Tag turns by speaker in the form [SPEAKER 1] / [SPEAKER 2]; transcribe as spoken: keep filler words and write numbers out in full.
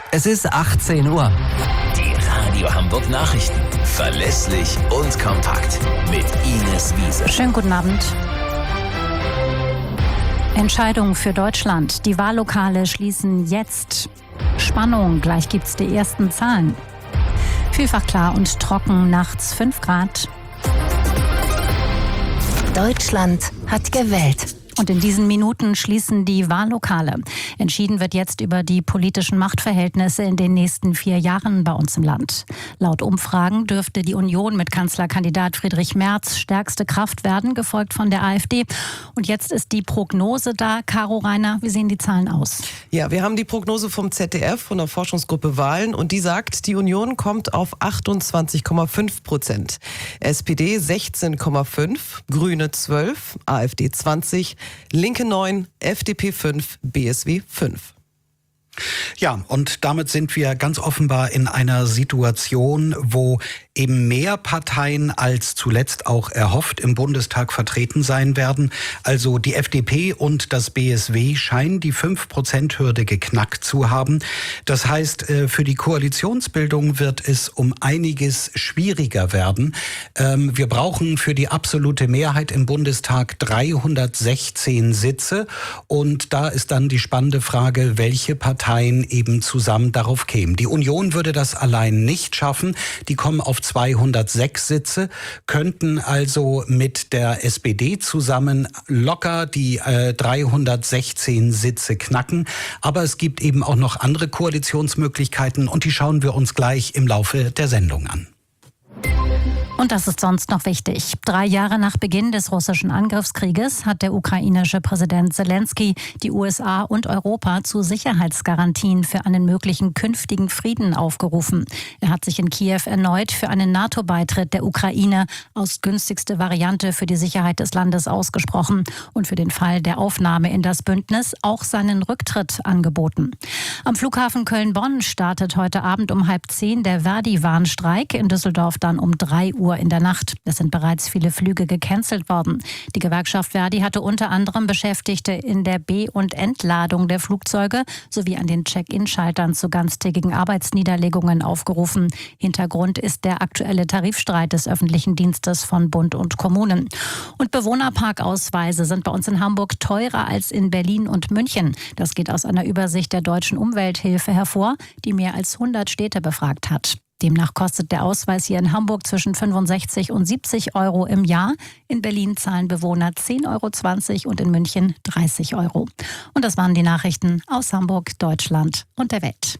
[SPEAKER 1] Es ist achtzehn Uhr.
[SPEAKER 2] Die Radio Hamburg Nachrichten. Verlässlich und kompakt. Mit Ines Wiese.
[SPEAKER 3] Schönen guten Abend. Entscheidung für Deutschland. Die Wahllokale schließen jetzt. Spannung, gleich gibt's die ersten Zahlen. Vielfach klar und trocken, nachts fünf Grad.
[SPEAKER 4] Deutschland hat gewählt.
[SPEAKER 3] Und in diesen Minuten schließen die Wahllokale. Entschieden wird jetzt über die politischen Machtverhältnisse in den nächsten vier Jahren bei uns im Land. Laut Umfragen dürfte die Union mit Kanzlerkandidat Friedrich Merz stärkste Kraft werden, gefolgt von der AfD. Und jetzt ist die Prognose da. Caro Reiner, wie sehen die Zahlen aus?
[SPEAKER 5] Ja, wir haben die Prognose vom Z D F, von der Forschungsgruppe Wahlen. Und die sagt, die Union kommt auf achtundzwanzig Komma fünf Prozent. S P D sechzehn Komma fünf, Grüne zwölf, AfD zwanzig, Linke neun, F D P fünf, B S W fünf.
[SPEAKER 6] Ja, und damit sind wir ganz offenbar in einer Situation, wo eben mehr Parteien als zuletzt auch erhofft im Bundestag vertreten sein werden. Also die F D P und das B S W scheinen die fünf Prozent Hürde geknackt zu haben. Das heißt, für die Koalitionsbildung wird es um einiges schwieriger werden. Wir brauchen für die absolute Mehrheit im Bundestag dreihundertsechzehn Sitze. Und da ist dann die spannende Frage, welche Parteien eben zusammen darauf kämen. Die Union würde das allein nicht schaffen. Die kommen auf zweihundertsechs Sitze, könnten also mit der S P D zusammen locker die äh, dreihundertsechzehn Sitze knacken. Aber es gibt eben auch noch andere Koalitionsmöglichkeiten und die schauen wir uns gleich im Laufe der Sendung an.
[SPEAKER 3] Und das ist sonst noch wichtig. Drei Jahre nach Beginn des russischen Angriffskrieges hat der ukrainische Präsident Zelensky die U S A und Europa zu Sicherheitsgarantien für einen möglichen künftigen Frieden aufgerufen. Er hat sich in Kiew erneut für einen NATO-Beitritt der Ukraine als günstigste Variante für die Sicherheit des Landes ausgesprochen und für den Fall der Aufnahme in das Bündnis auch seinen Rücktritt angeboten. Am Flughafen Köln-Bonn startet heute Abend um halb zehn der Verdi-Warnstreik, in Düsseldorf dann um drei Uhr in der Nacht. Es sind bereits viele Flüge gecancelt worden. Die Gewerkschaft Verdi hatte unter anderem Beschäftigte in der Be- und Entladung der Flugzeuge sowie an den Check-in-Schaltern zu ganztägigen Arbeitsniederlegungen aufgerufen. Hintergrund ist der aktuelle Tarifstreit des öffentlichen Dienstes von Bund und Kommunen. Und Bewohnerparkausweise sind bei uns in Hamburg teurer als in Berlin und München. Das geht aus einer Übersicht der Deutschen Umwelthilfe hervor, die mehr als hundert Städte befragt hat. Demnach kostet der Ausweis hier in Hamburg zwischen fünfundsechzig und siebzig Euro im Jahr. In Berlin zahlen Bewohner zehn Euro zwanzig und in München dreißig Euro. Und das waren die Nachrichten aus Hamburg, Deutschland und der Welt.